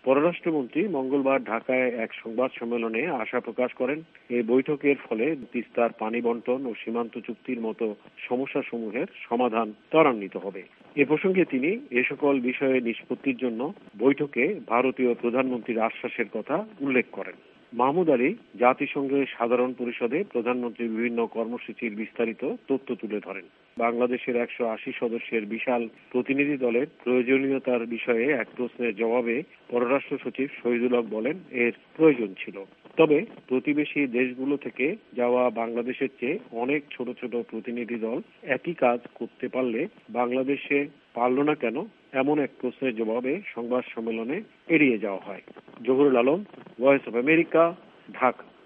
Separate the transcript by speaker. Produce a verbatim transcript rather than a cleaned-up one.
Speaker 1: পররাষ্ট্রমন্ত্রী মঙ্গলবার ঢাকায় এক সংবাদ সম্মেলনে আশা প্রকাশ করেন, এই বৈঠকের ফলে তিস্তার পানি বন্টন ও সীমান্ত চুক্তির মতো সমস্যাসমূহের সমাধান ত্বরান্বিত হবে। এ প্রসঙ্গে তিনি এ সকল বিষয়ে নিষ্পত্তির জন্য বৈঠকে ভারতীয় প্রধানমন্ত্রীর আশ্বাসের কথা উল্লেখ করেন। মাহমুদ আলী জাতিসংঘের সাধারণ পরিষদে প্রধানমন্ত্রীর বিভিন্ন কর্মসূচির বিস্তারিত তথ্য তুলে ধরেন। বাংলাদেশের একশো আশি সদস্যের বিশাল প্রতিনিধি দলের প্রয়োজনীয়তার বিষয়ে এক প্রশ্নের জবাবে পররাষ্ট্র সচিব শহীদুল হক বলেন, এর প্রয়োজন ছিল। তবে প্রতিবেশী দেশগুলো থেকে যাওয়া বাংলাদেশের চেয়ে অনেক ছোট ছোট প্রতিনিধি দল একই কাজ করতে পারলে বাংলাদেশে পারল না কেন, এমন এক প্রশ্নের জবাবে সংবাদ সম্মেলনে এড়িয়ে যাওয়া হয়। Zahurul Alam, voice of America, Dhaka.